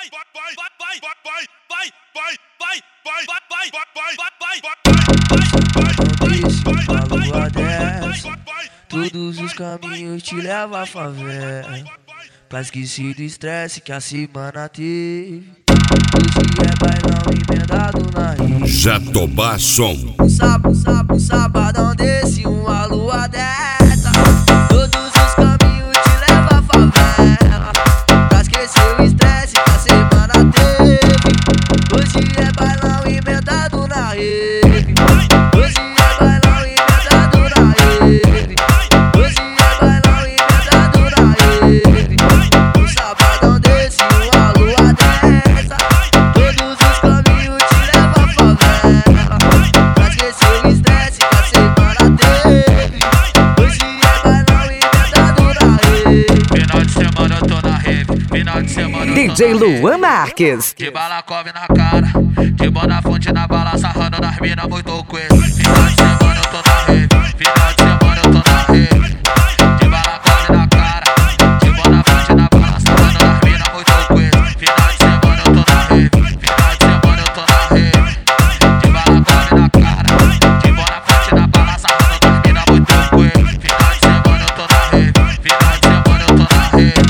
Todos os caminhos te levam à favela, pra esquecer do estresse que a semana teve. Hoje é bailão emendado na rede. Jatobá Som. Sabadão desse, uma lua dessa. Todos os caminhos te levam à favela, pra esquecer o estresse que a semana teve. Hoje é bailão emendado na rede. Hoje é bailão emendado na rede. Hoje é bailão emendado na rede. Um sabadão desse, uma lua dessa. Todos os caminhos te levam à favela, pra esquecer o estresse que a semana teve. Hoje é bailão emendado na rede. Final de semana eu tô na rave, final de semana eu tô DJ na Luan rave. Marques. De balacove na cara, de Bonafonte na bala, sarrando nas mina muito coelho. Final de semana eu tô na rave, final de semana eu tô na rave. De balacove na cara, de Bonafonte na bala, sarrando nas mina muito coelho. Final de semana eu tô na rave, final de semana eu tô na rave. De balacove na cara, de Bonafonte na bala, sarrando nas mina muito coelho. Final de semana eu tô na rave, final de semana eu tô na rave.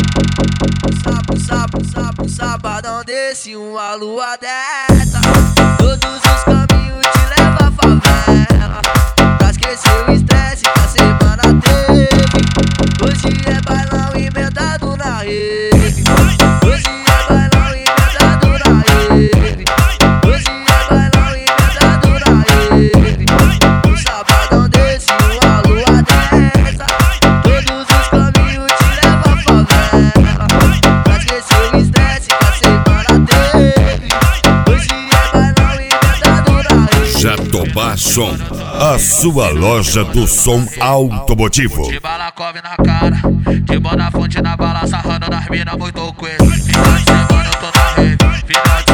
Sabadão desse, uma lua dessa. Todos os caminhos te levam à favela, pra esquecer o estresse que a semana teve. Hoje é bailão emendado na rede. Hoje é bailão emendado na rede. Hoje é bailão emendado na rede. Um sabadão desse, uma lua dessa. Todos os caminhos te levam à favela, pra esquecer o estresse que a semana teve. Hoje é bailão emendado na rede. Jatobá Som, a sua loja do som automotivo. De balacove na cara, de Bonafonte na bala, sarrando nas mina muito coelho. Final de semana eu tô na rave, final de